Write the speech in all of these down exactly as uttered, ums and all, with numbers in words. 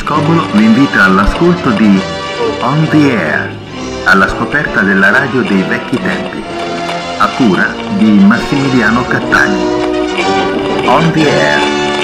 Scobolo vi invita all'ascolto di On the Air, alla scoperta della radio dei vecchi tempi, a cura di Massimiliano Cattani. On the Air.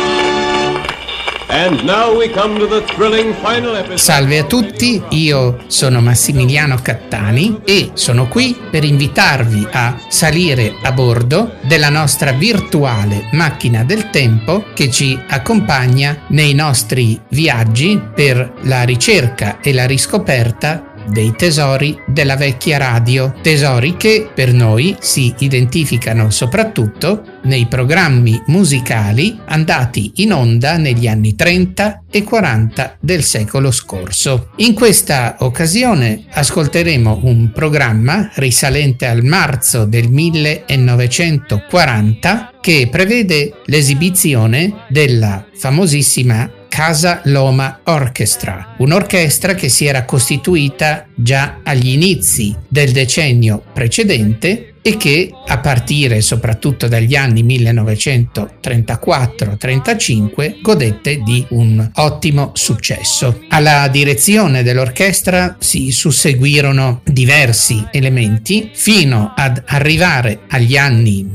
And now we come to the thrilling final episode. Salve a tutti, io sono Massimiliano Cattani e sono qui per invitarvi a salire a bordo della nostra virtuale macchina del tempo che ci accompagna nei nostri viaggi per la ricerca e la riscoperta dei tesori della vecchia radio, tesori che per noi si identificano soprattutto nei programmi musicali andati in onda negli anni trenta e quaranta del secolo scorso. In questa occasione ascolteremo un programma risalente al marzo del millenovecentoquaranta che prevede l'esibizione della famosissima Casa Loma Orchestra, un'orchestra che si era costituita già agli inizi del decennio precedente e che a partire soprattutto dagli anni millenovecentotrentaquattro trentacinque godette di un ottimo successo. Alla direzione dell'orchestra si susseguirono diversi elementi fino ad arrivare agli anni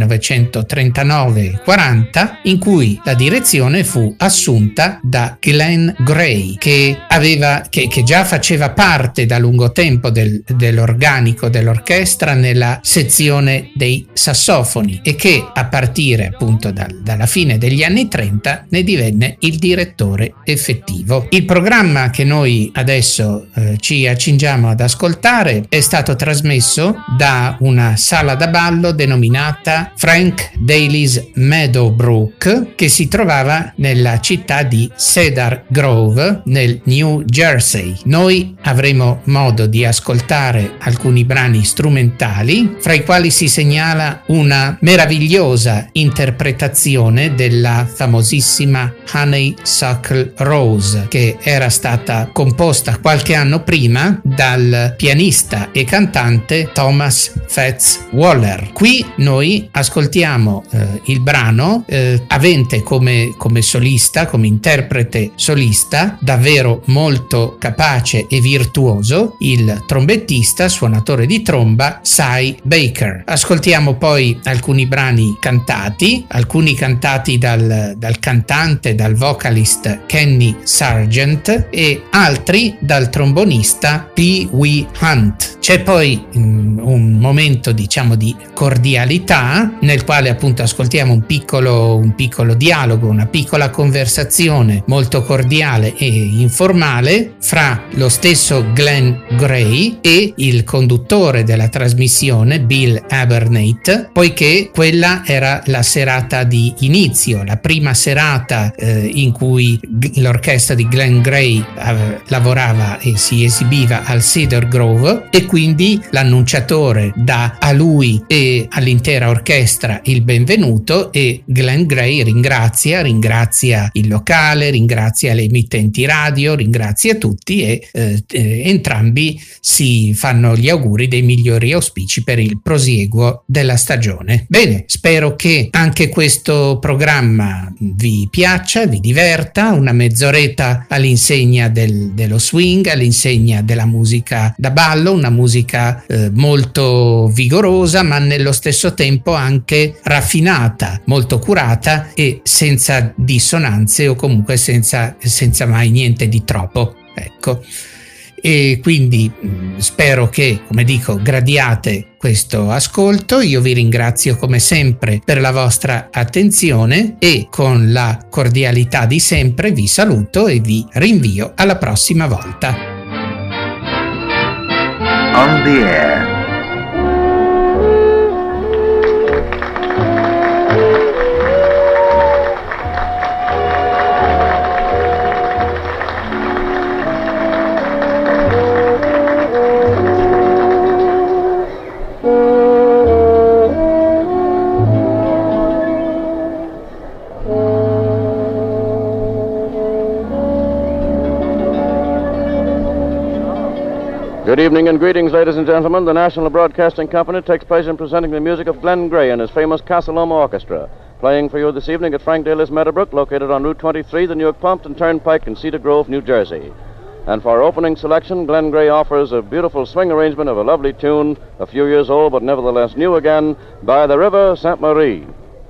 millenovecentotrentanove quaranta in cui la direzione fu assunta da Glenn Gray che aveva che, che già faceva parte da lungo tempo del, dell'organico dell'orchestra nella sezione dei sassofoni e che a partire appunto dal, dalla fine degli anni trenta ne divenne il direttore effettivo. Il programma che noi adesso eh, ci accingiamo ad ascoltare è stato trasmesso da una sala da ballo denominata Frank Daly's Meadowbrook che si trovava nella città di Cedar Grove nel New Jersey. Noi avremo modo di ascoltare alcuni brani strumentali fra i quali si segnala una meravigliosa interpretazione della famosissima Honeysuckle Rose che era stata composta qualche anno prima dal pianista e cantante Thomas Fats Waller. Qui noi ascoltiamo eh, il brano eh, avente come, come solista, come interprete solista davvero molto capace e virtuoso il trombettista, suonatore di tromba Cy Baker. Ascoltiamo poi alcuni brani cantati, alcuni cantati dal, dal cantante, dal vocalist Kenny Sargent e altri dal trombonista Pee Wee Hunt. C'è poi um, un momento diciamo di cordialità nel quale appunto ascoltiamo un piccolo, un piccolo dialogo, una piccola conversazione molto cordiale e informale fra lo stesso Glenn Gray e il conduttore della trasmissione Bill Abernathy, poiché quella era la serata di inizio, la prima serata eh, in cui l'orchestra di Glenn Gray eh, lavorava e si esibiva al Cedar Grove e quindi l'annunciatore dà a lui e all'intera orchestra il benvenuto e Glenn Gray ringrazia, ringrazia il locale, ringrazia le emittenti radio, ringrazia tutti e eh, eh, entrambi si fanno gli auguri dei migliori auspici per il prosieguo della stagione. Bene, spero che anche questo programma vi piaccia, vi diverta, una mezz'oretta all'insegna del, dello swing, all'insegna della musica da ballo, una musica eh, molto vigorosa ma nello stesso tempo anche raffinata, molto curata e senza dissonanze o comunque senza, senza mai niente di troppo. Ecco. E quindi spero che, come dico, gradiate questo ascolto. Io vi ringrazio come sempre per la vostra attenzione e con la cordialità di sempre vi saluto e vi rinvio alla prossima volta. On the Air. Good evening and greetings, ladies and gentlemen. The National Broadcasting Company takes pleasure in presenting the music of Glenn Gray and his famous Casa Loma Orchestra. Playing for you this evening at Frank Daly's Meadowbrook, located on Route twenty-three, the Newark Pompton Turnpike in Cedar Grove, New Jersey. And for our opening selection, Glenn Gray offers a beautiful swing arrangement of a lovely tune, a few years old but nevertheless new again, By the River Sainte Marie.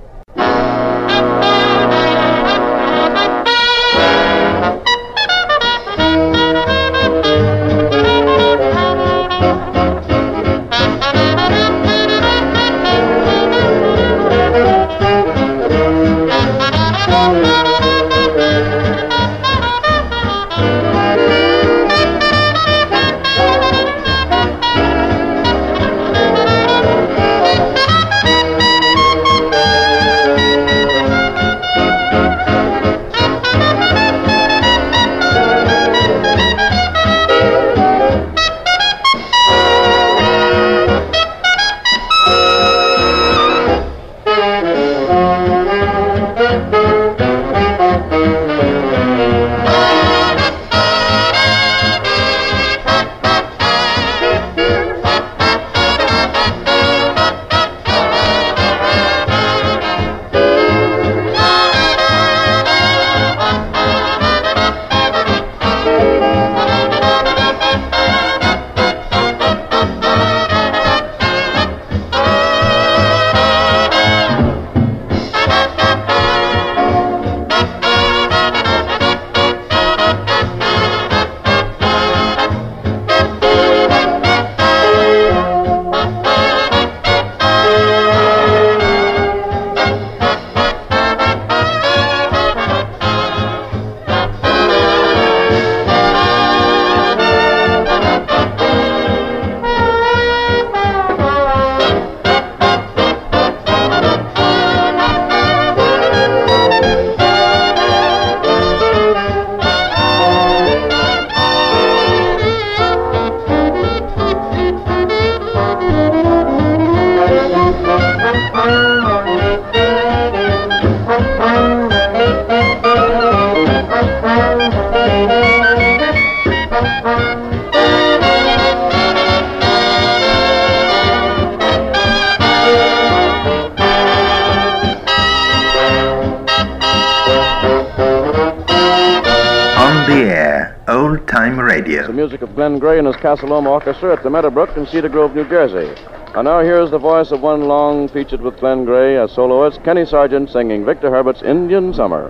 Radio. The music of Glenn Gray and his Casa Loma Orchestra at the Meadowbrook in Cedar Grove, New Jersey. And now here's the voice of one long featured with Glenn Gray as soloist, Kenny Sargent, singing Victor Herbert's Indian Summer.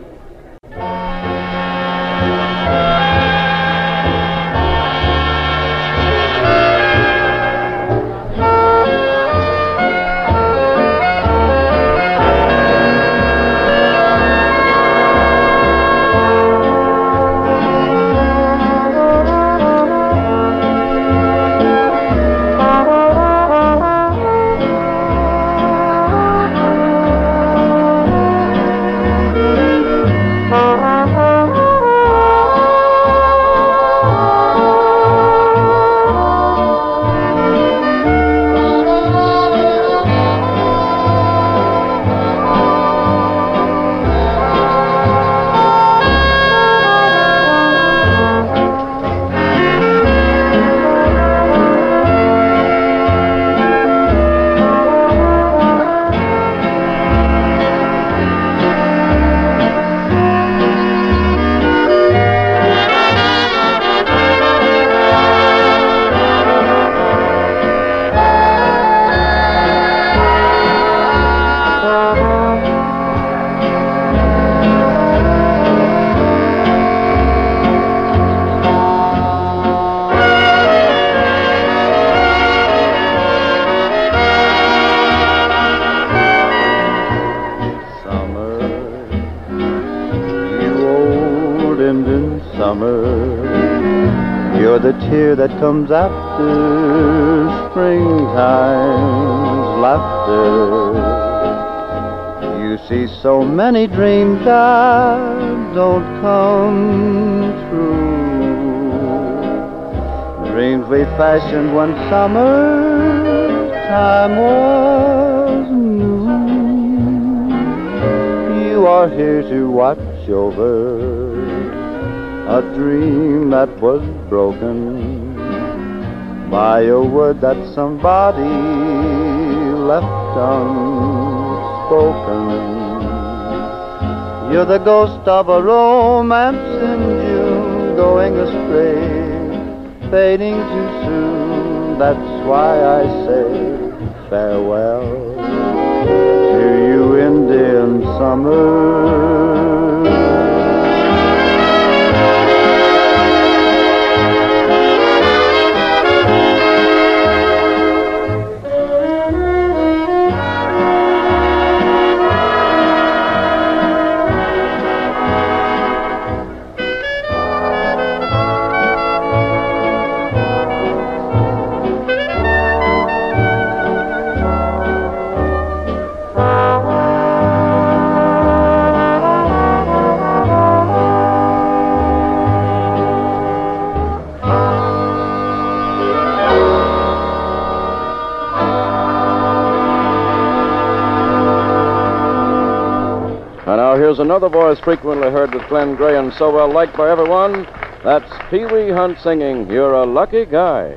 You're the tear that comes after springtime's laughter. You see so many dreams that don't come true. Dreams we fashioned when summertime was new. You are here to watch over a dream that was broken by a word that somebody left unspoken. spoken. You're the ghost of a romance in June, going astray, fading too soon. That's why I say farewell to you, Indian summer. Here's another voice frequently heard with Glenn Gray and so well liked by everyone. That's Pee Wee Hunt singing, "You're a Lucky Guy."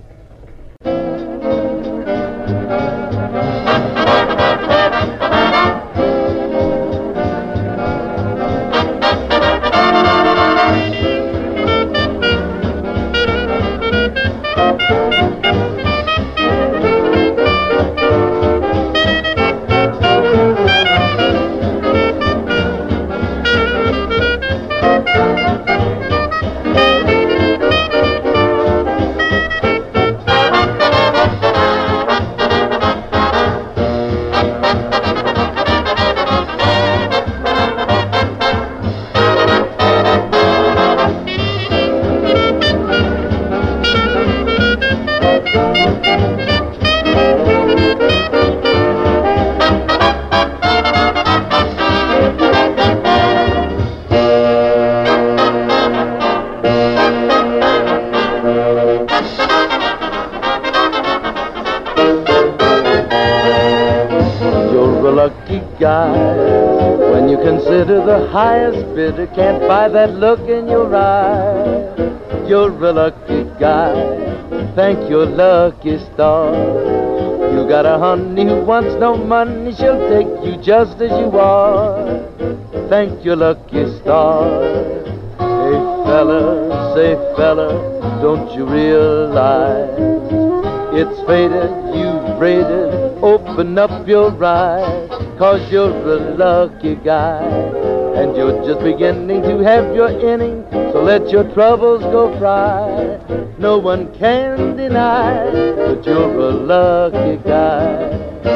When you consider the highest bidder can't buy that look in your eye. You're a lucky guy, thank your lucky stars. You got a honey who wants no money, she'll take you just as you are. Thank your lucky stars. Hey fella, say fella, don't you realize it's fated, you've rated, open up your eyes. 'Cause you're a lucky guy, and you're just beginning to have your inning, so let your troubles go by. No one can deny that you're a lucky guy.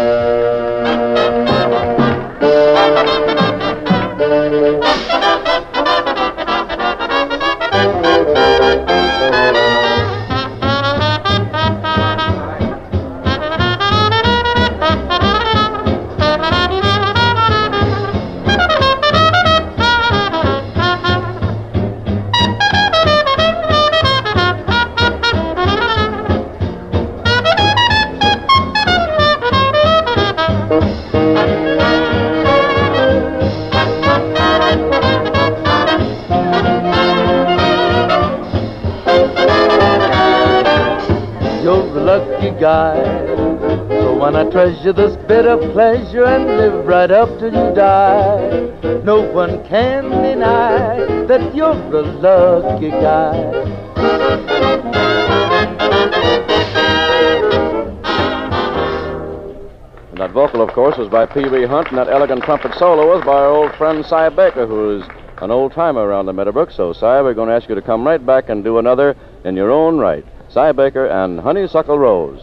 Guy. So why not treasure this bit of pleasure and live right up till you die? No one can deny that you're a lucky guy. And that vocal, of course, was by Pee Wee Hunt, and that elegant trumpet solo was by our old friend Cy Baker, who's an old-timer around the Meadowbrook. So, Cy, we're going to ask you to come right back and do another in your own right. Cy Baker and Honeysuckle Rose.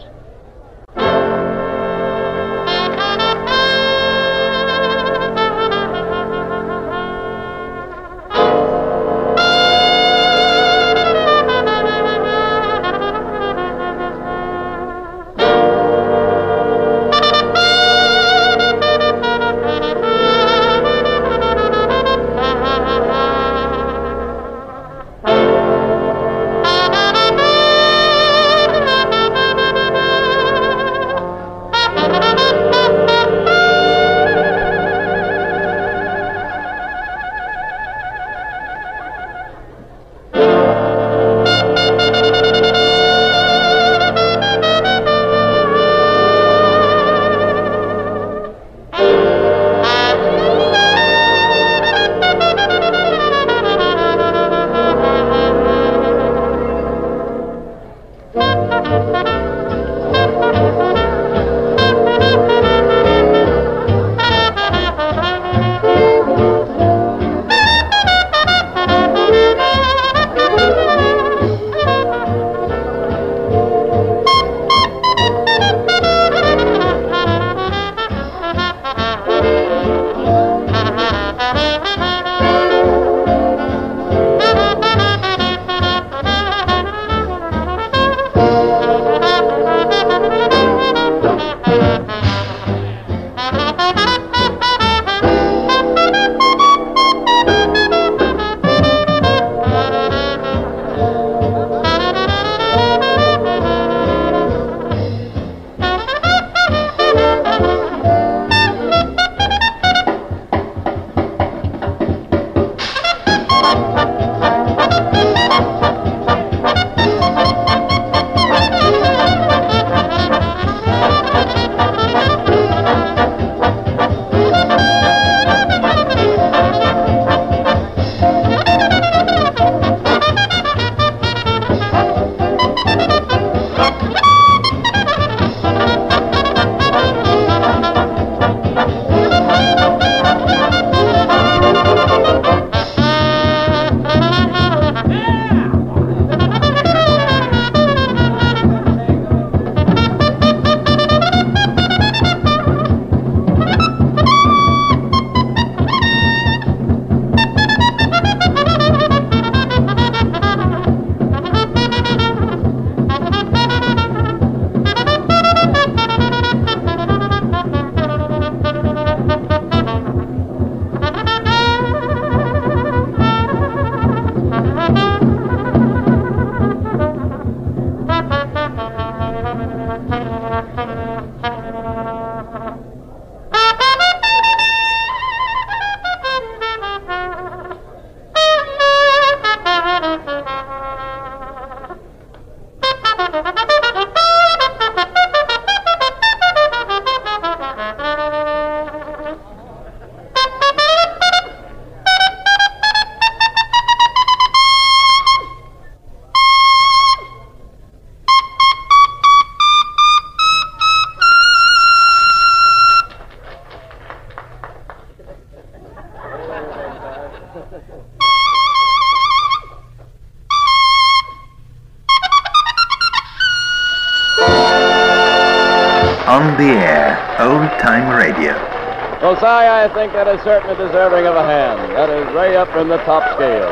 On the air, old-time radio. Well, Si, I think that is certainly deserving of a hand. That is way up in the top scale.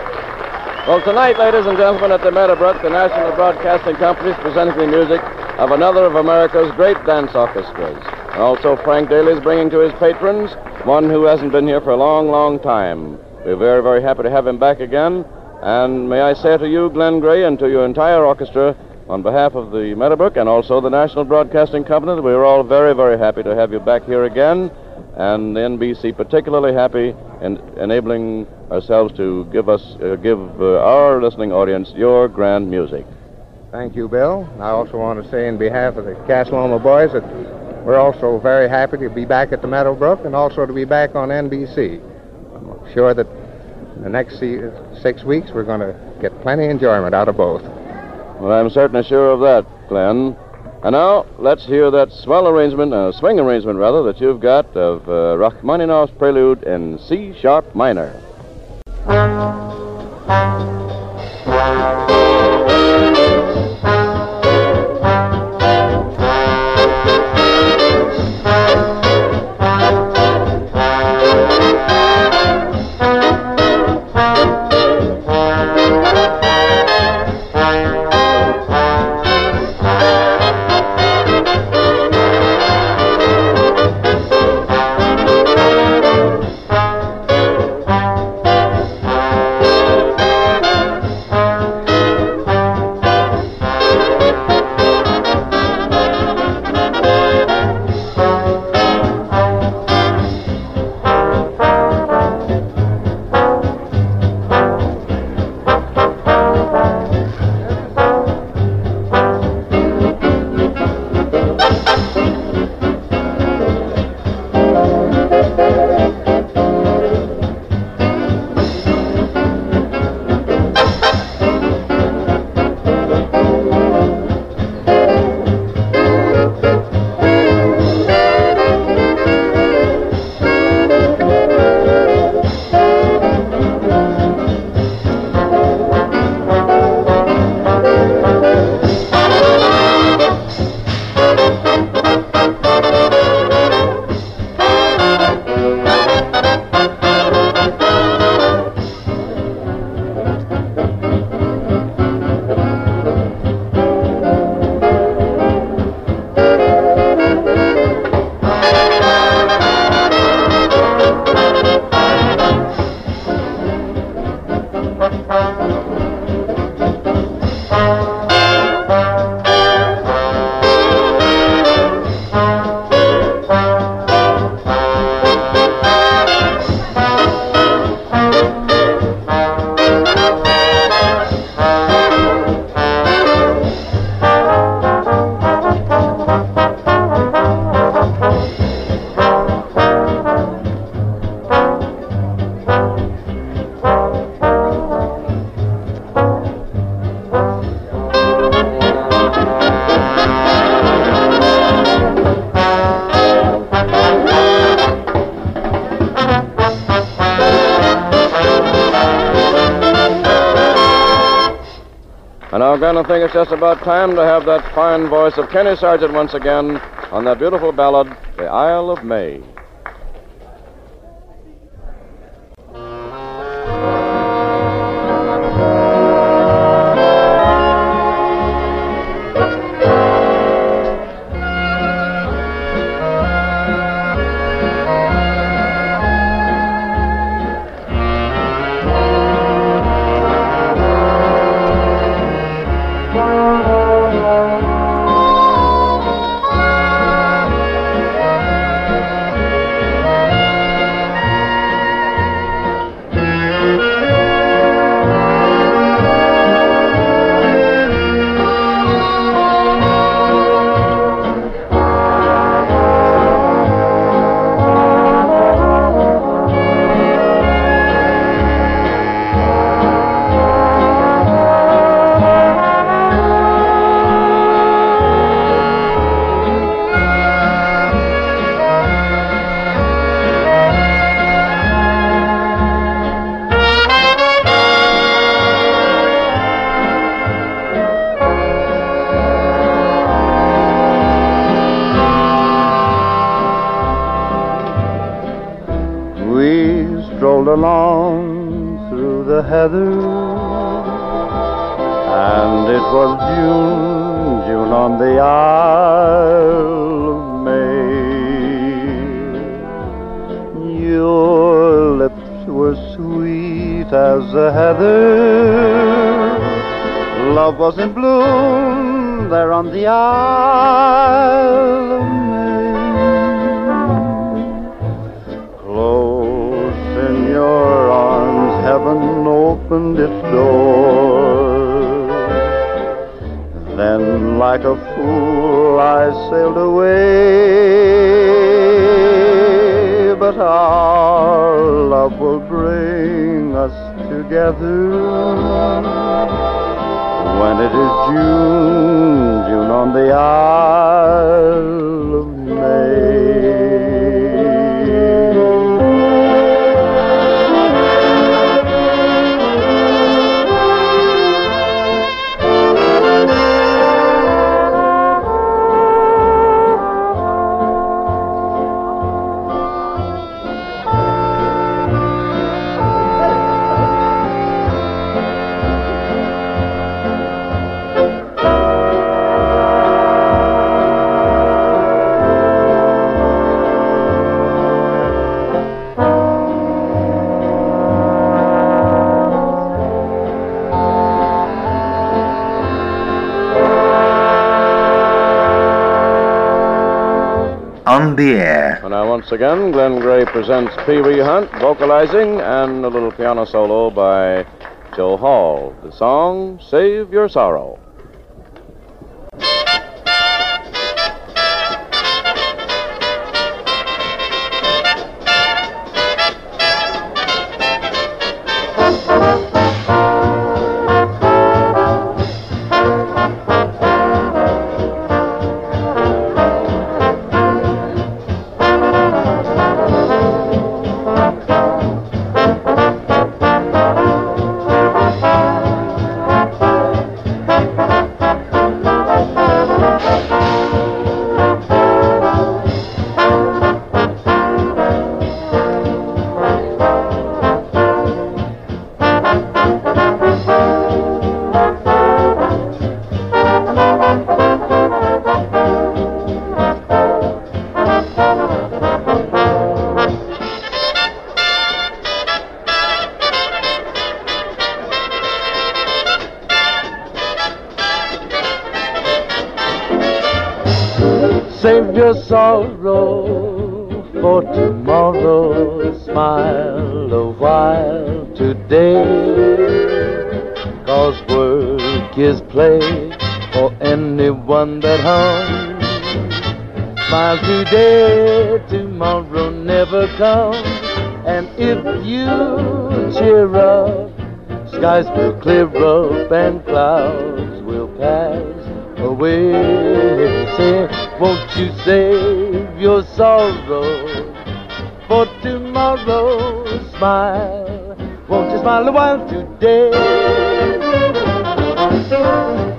Well, tonight, ladies and gentlemen, at the Meadowbrook, the National Broadcasting Company is presenting the music of another of America's great dance orchestras. And also, Frank Daly is bringing to his patrons one who hasn't been here for a long, long time. We're very, very happy to have him back again. And may I say to you, Glenn Gray, and to your entire orchestra, on behalf of the Meadowbrook and also the National Broadcasting Company, that we're all very, very happy to have you back here again, and N B C particularly happy in enabling ourselves to give us, uh, give uh, our listening audience your grand music. Thank you, Bill. I also want to say in behalf of the Casa Loma boys that we're also very happy to be back at the Meadowbrook and also to be back on N B C. I'm sure that the next six weeks we're going to get plenty of enjoyment out of both. Well, I'm certainly sure of that, Glenn. And now, let's hear that swell arrangement, uh, swing arrangement, rather, that you've got of uh, Rachmaninoff's Prelude in C-sharp minor. Well, Glenn, I think it's just about time to have that fine voice of Kenny Sargent once again on that beautiful ballad, The Isle of May. Along through the heather, and it was June, June on the Isle of May. Your lips were sweet as the heather, love was in bloom there on the Isle of May. In your arms, heaven opened its door. Then, like a fool, I sailed away. But our love will bring us together when it is June, June on the Isle of May. On the Air. And now, once again, Glenn Gray presents Pee Wee Hunt, vocalizing, and a little piano solo by Joe Hall. The song, Save Your Sorrow. Save your sorrow for tomorrow. Smile a while today, 'cause work is play for anyone that hungers. Smile today, tomorrow never comes. And if you cheer up, skies will clear up and clouds will pass away. Say, won't you save your sorrow for tomorrow? Smile, won't you smile a while today?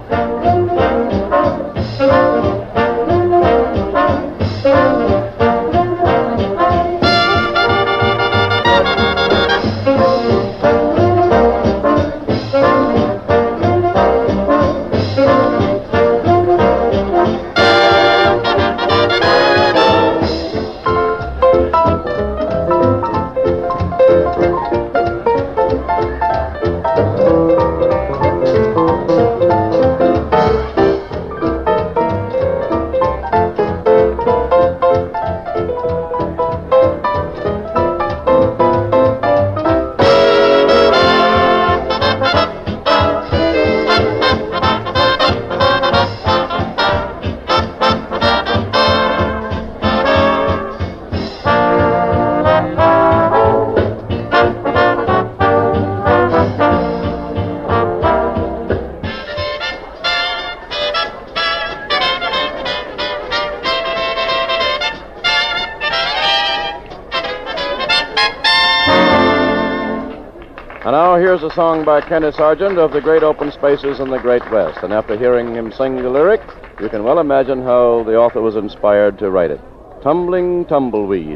And now here's a song by Kenny Sargent of the great open spaces in the Great West. And after hearing him sing the lyric, you can well imagine how the author was inspired to write it. Tumbling Tumbleweed.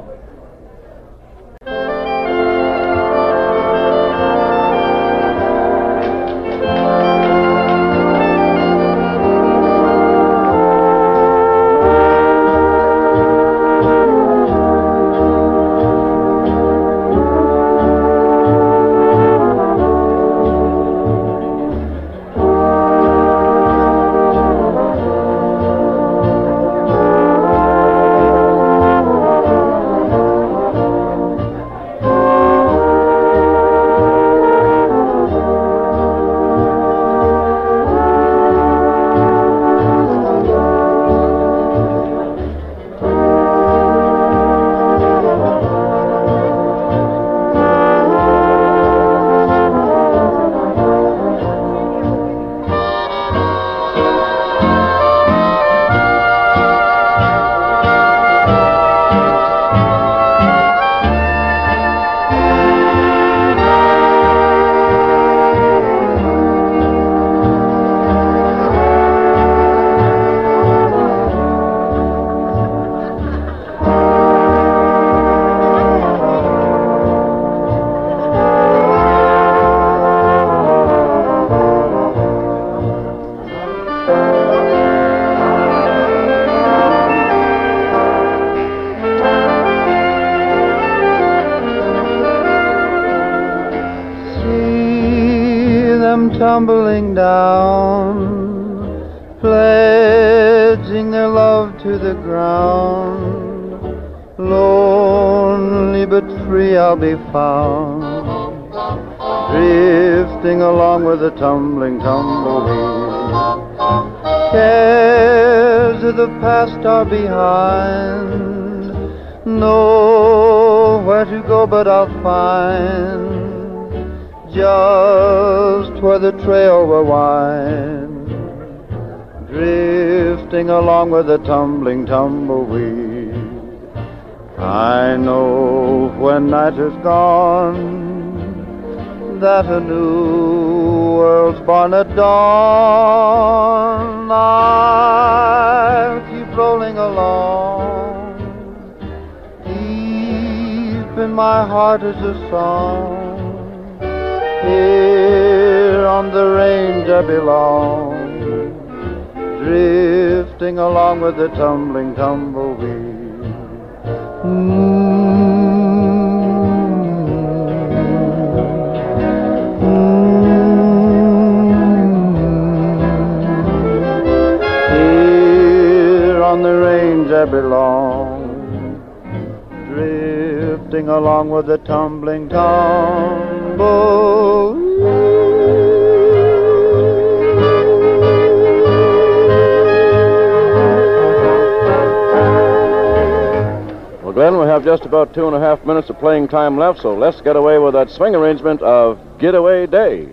Tumbling down, pledging their love to the ground. Lonely but free I'll be found, drifting along with the tumbling tumbleweed. Cares of the past are behind, nowhere to go but I'll find just where the trail will wind, drifting along with the tumbling tumbleweed. I know when night is gone that a new world's born at dawn. I'll keep rolling along, deep in my heart is a song. Here on the range I belong, drifting along with the tumbling tumbleweed. Mm-hmm. Mm-hmm. Here on the range I belong, drifting along with the tumbling tumbleweed. Well, Glenn, we have just about two and a half minutes of playing time left, so let's get away with that swing arrangement of Getaway Day.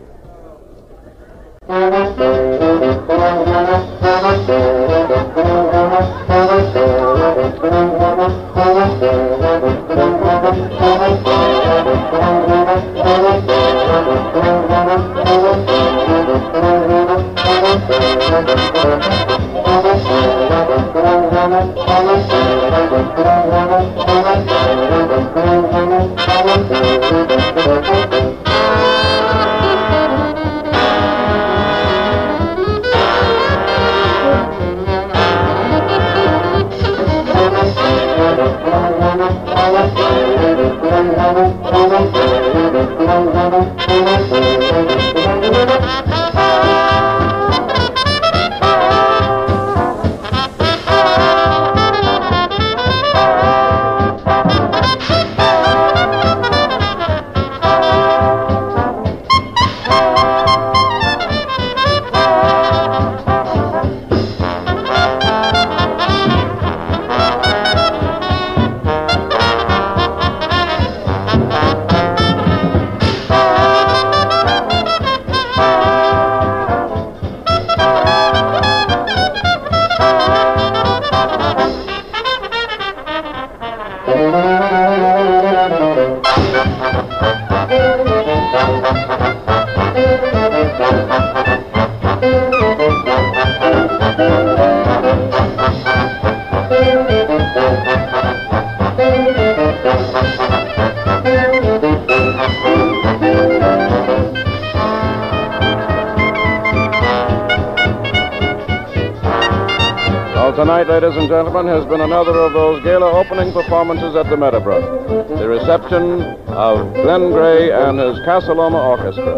tonight, ladies and gentlemen, has been another of those gala opening performances at the Meadowbrook. The reception of Glenn Gray and his Casa Loma Orchestra.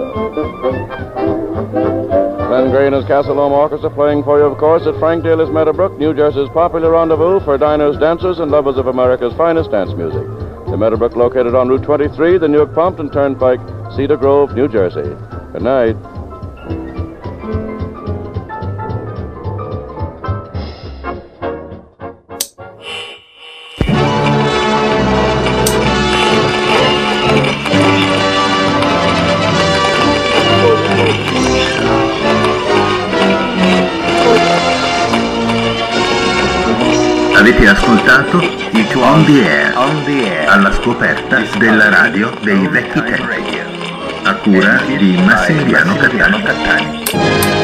Glenn Gray and his Casa Loma Orchestra playing for you, of course, at Frank Daly's Meadowbrook, New Jersey's popular rendezvous for diners, dancers, and lovers of America's finest dance music. The Meadowbrook located on Route twenty-three, the Newark Pompton Turnpike, Cedar Grove, New Jersey. Good night. Avete ascoltato i On the Air, On the Air, alla scoperta della radio dei vecchi tempi, a cura di Massimiliano Cattani.